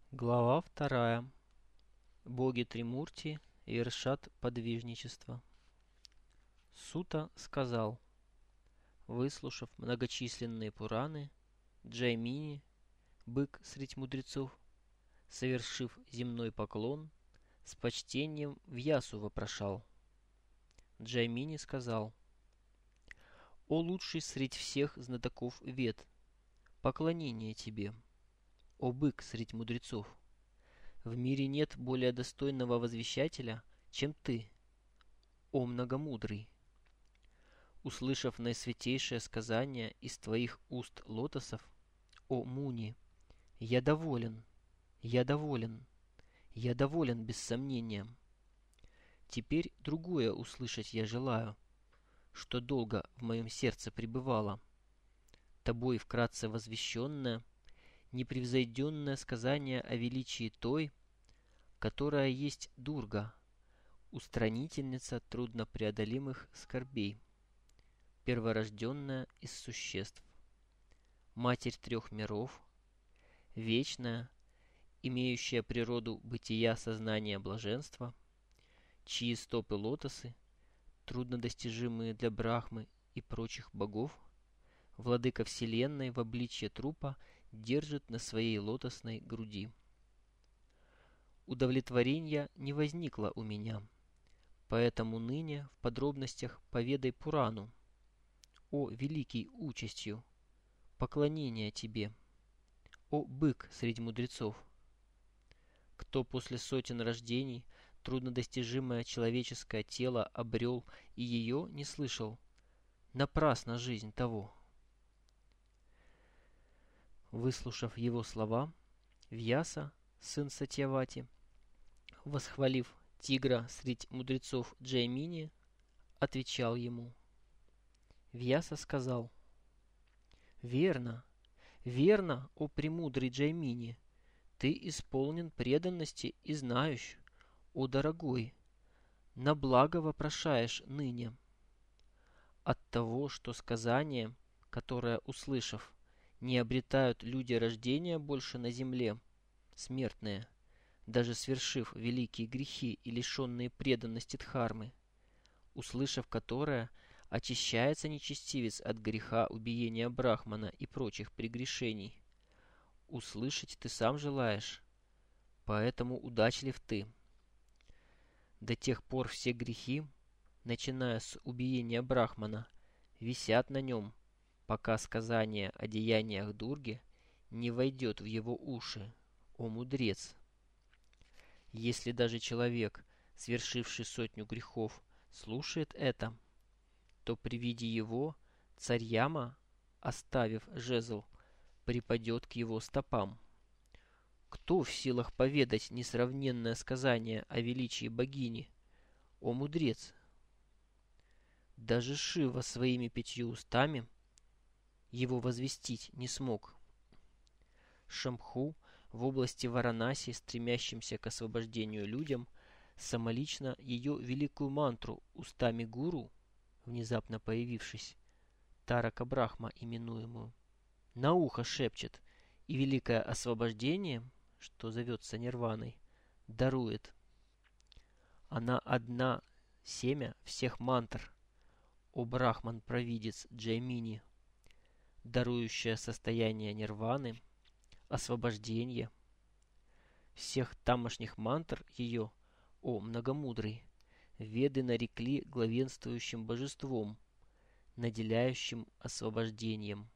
Глава 2. Боги Тримурти вершат подвижничество. Сута сказал, выслушав многочисленные Пураны, Джаймини, бык средь мудрецов, совершив земной поклон, с почтением Вьясу вопрошал. Джаймини сказал, «О лучший средь всех знатоков Вед, поклонение тебе, о бык средь мудрецов! В мире нет более достойного возвещателя, чем ты, о многомудрый. Услышав наисвятейшее сказание из твоих уст лотосов, о Муни, я доволен, я доволен, я доволен без сомнения. Теперь другое услышать я желаю, что долго в моем сердце пребывало. Тобой вкратце возвещенное, непревзойденное сказание о величии той, которая есть Дурга, устранительница труднопреодолимых скорбей, перворожденная из существ, Матерь трех миров, вечная, имеющая природу бытия сознания блаженства, чьи стопы лотосы, труднодостижимые для Брахмы и прочих богов, владыка вселенной в обличье трупа держит на своей лотосной груди. Удовлетворения не возникло у меня, поэтому ныне в подробностях поведай Пурану, о великий участью, поклонение тебе, о бык среди мудрецов. Кто после сотен рождений труднодостижимое человеческое тело обрел и ее не слышал, напрасна жизнь того. Выслушав его слова, Вьяса, сын Сатьявати, восхвалив тигра средь мудрецов Джаймини, отвечал ему. Вьяса сказал, «Верно, верно, о премудрый Джаймини, ты исполнен преданности и знаешь, о дорогой, на благо вопрошаешь ныне. От того, что сказание, которое, услышав, не обретают люди рождения больше на земле, смертные, даже свершив великие грехи и лишенные преданности Дхармы, услышав которое, очищается нечестивец от греха убиения Брахмана и прочих прегрешений. Услышать ты сам желаешь, поэтому удачлив ты. До тех пор все грехи, начиная с убиения Брахмана, висят на нем, пока сказание о деяниях Дурги не войдет в его уши, о мудрец. Если даже человек, свершивший 100 грехов, слушает это, то при виде его царь Яма, оставив жезл, припадет к его стопам. Кто в силах поведать несравненное сказание о величии богини, о мудрец? Даже Шива своими 5 устами его возвестить не смог. Шамху в области Варанаси, стремящимся к освобождению людям, самолично ее великую мантру устами гуру, внезапно появившись, Тарака Брахма именуемую, на ухо шепчет, и великое освобождение, что зовется нирваной, дарует. Она одна семя всех мантр, о Брахман-провидец Джаймини, дарующая состояние нирваны, освобождение. Всех тамошних мантр ее, о многомудрый, веды нарекли главенствующим божеством, наделяющим освобождением.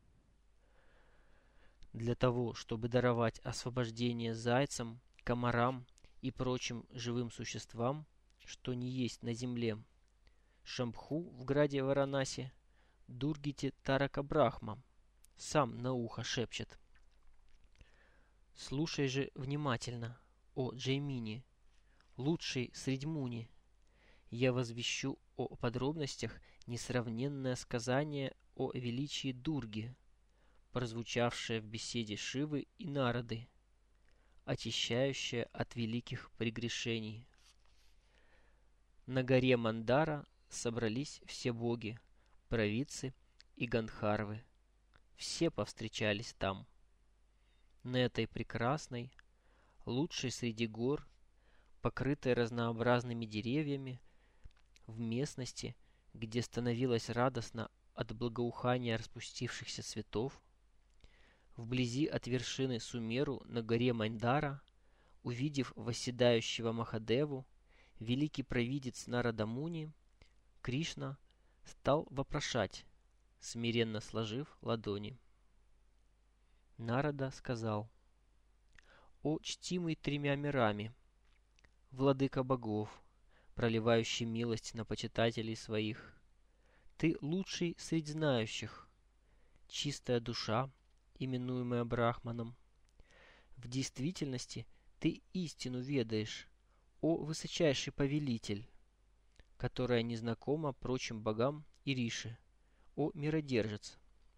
Для того, чтобы даровать освобождение зайцам, комарам и прочим живым существам, что не есть на земле, Шамбху в граде Варанаси, Дургите Тарака Брахма, сам на ухо шепчет. Слушай же внимательно, о Джаймини, лучший средь Муни. Я возвещу о подробностях несравненное сказание о величии Дурги, прозвучавшее в беседе Шивы и Нарады, очищающее от великих прегрешений. На горе Мандара собрались все боги, провидцы и гандхарвы. Все повстречались там. На этой прекрасной, лучшей среди гор, покрытой разнообразными деревьями, в местности, где становилось радостно от благоухания распустившихся цветов, вблизи от вершины Сумеру на горе Маньдара, увидев восседающего Махадеву, великий провидец Нарада Муни, Кришна стал вопрошать, смиренно сложив ладони. Нарада сказал: «О чтимый тремя мирами, владыка богов, проливающий милость на почитателей своих, ты лучший среди знающих, чистая душа, именуемая Брахманом. В действительности ты истину ведаешь, о высочайший повелитель, которая незнакома прочим богам и риши, о миродержец.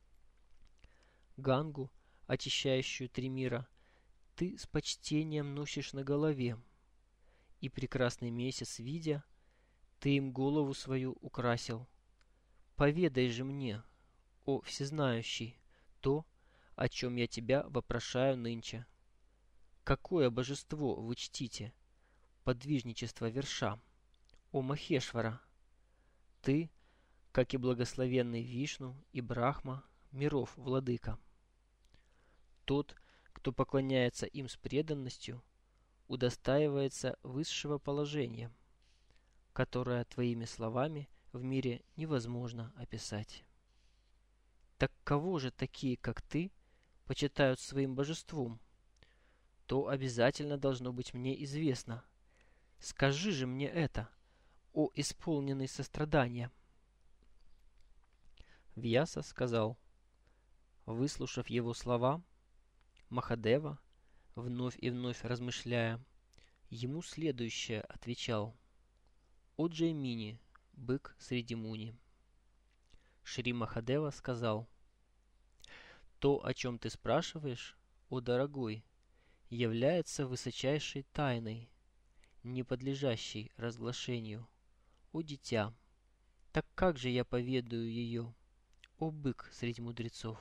Гангу, очищающую три мира, ты с почтением носишь на голове, и прекрасный месяц видя, ты им голову свою украсил. Поведай же мне, о всезнающий, то, о чем я тебя вопрошаю нынче. Какое божество вы чтите, подвижничество верша, о Махешвара? Ты, как и благословенный Вишну и Брахма, миров владыка. Тот, кто поклоняется им с преданностью, удостаивается высшего положения, которое твоими словами в мире невозможно описать. Так кого же такие, как ты, почитают своим божеством? То обязательно должно быть мне известно. Скажи же мне это, о исполненный сострадания. Вьяса сказал. Выслушав его слова, Махадева, вновь и вновь размышляя, ему следующее отвечал: «О Джаймини, бык среди муни». Шри Махадева сказал: «То, о чем ты спрашиваешь, о дорогой, является высочайшей тайной, не подлежащей разглашению, о дитя. Так как же я поведаю ее, о бык среди мудрецов?»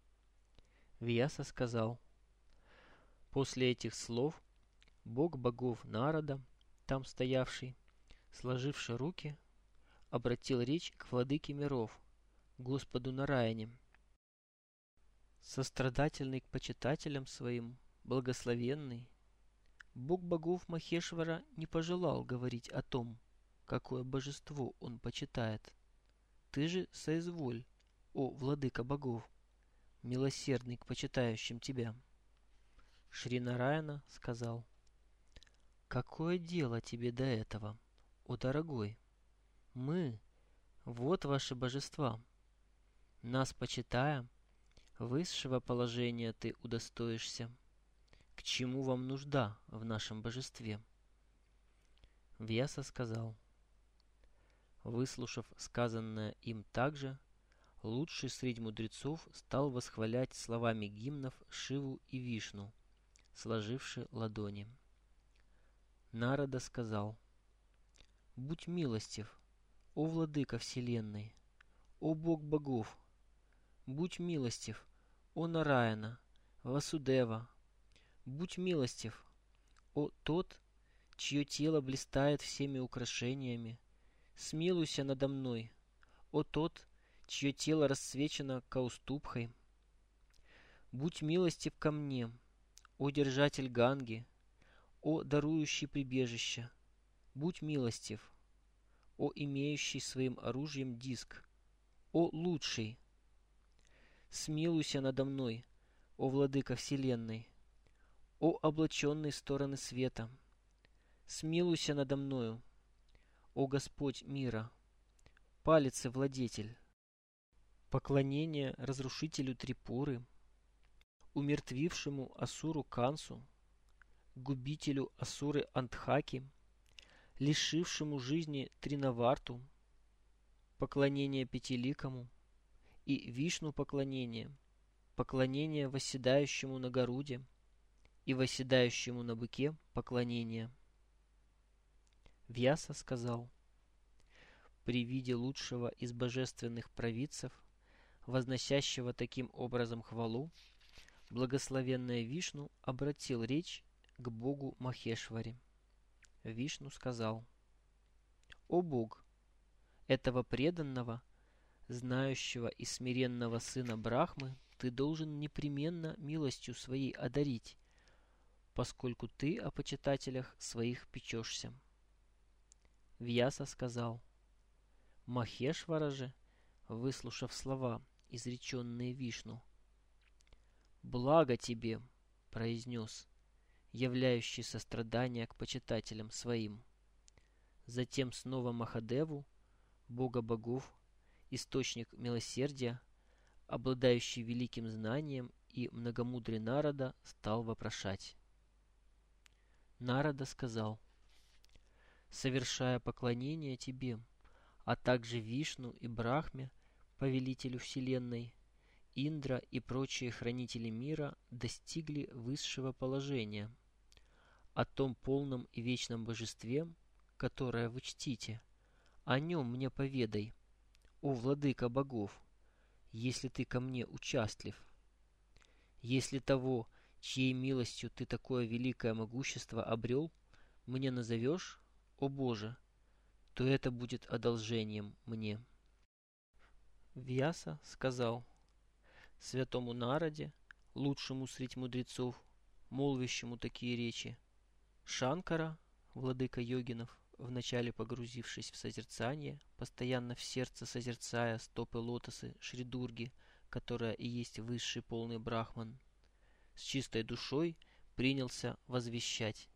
Вьяса сказал. После этих слов бог богов Нарада, там стоявший, сложивши руки, обратил речь к владыке миров, Господу Нараяне. Сострадательный к почитателям своим, благословенный, бог богов Махешвара не пожелал говорить о том, какое божество он почитает. Ты же соизволь, о владыка богов, милосердный к почитающим тебя. Шри Нараяна сказал: «Какое дело тебе до этого, о дорогой? Мы, вот ваши божества. Нас почитая, высшего положения ты удостоишься. К чему вам нужда в нашем божестве?» Вьяса сказал. Выслушав сказанное им также, лучший среди мудрецов стал восхвалять словами гимнов Шиву и Вишну, сложивши ладони. Нарада сказал: «Будь милостив, о владыка вселенной, о бог богов! Будь милостив, о Нараяна, Васудева! Будь милостив, о тот, чье тело блистает всеми украшениями! Смилуйся надо мной, о тот, чье тело расцвечено каустубхой! Будь милостив ко мне, о держатель Ганги, о дарующий прибежище! Будь милостив, о имеющий своим оружием диск, о лучший! Смилуйся надо мной, о владыка вселенной, о облаченный стороны света! Смилуйся надо мною, о Господь мира, палицы владетель! Поклонение разрушителю Трипуры, умертвившему Асуру Кансу, губителю Асуры Антхаки, лишившему жизни Тринаварту, поклонение Пятиликому и Вишну поклонение, поклонение восседающему на Гаруде и восседающему на быке поклонение. Вьяса сказал. При виде лучшего из божественных провидцев, возносящего таким образом хвалу, благословенная Вишну обратил речь к к богу Махешваре. Вишну сказал: «О Бог, этого преданного, знающего и смиренного сына Брахмы ты должен непременно милостью своей одарить, поскольку ты о почитателях своих печешься». Вьяса сказал: Махешвара же, выслушав слова, изреченные Вишну: «Благо тебе», — произнес, являющий сострадание к почитателям своим. Затем снова Махадеву, бога богов, источник милосердия, обладающий великим знанием и многомудрый Нарада, стал вопрошать. Нарада сказал: «Совершая поклонение тебе, а также Вишну и Брахме, повелителю Вселенной, Индра и прочие хранители мира достигли высшего положения. О том полном и вечном божестве, которое вы чтите, о нем мне поведай, о владыка богов, если ты ко мне участлив. Если того, чьей милостью ты такое великое могущество обрел, мне назовешь, о Боже, то это будет одолжением мне». Вьяса сказал святому Нараде, лучшему средь мудрецов, молвящему такие речи: «Шанкара, владыка йогинов, вначале погрузившись в созерцание, постоянно в сердце созерцая стопы лотосы Шри Дурги, которая и есть высший полный брахман, с чистой душой принялся возвещать: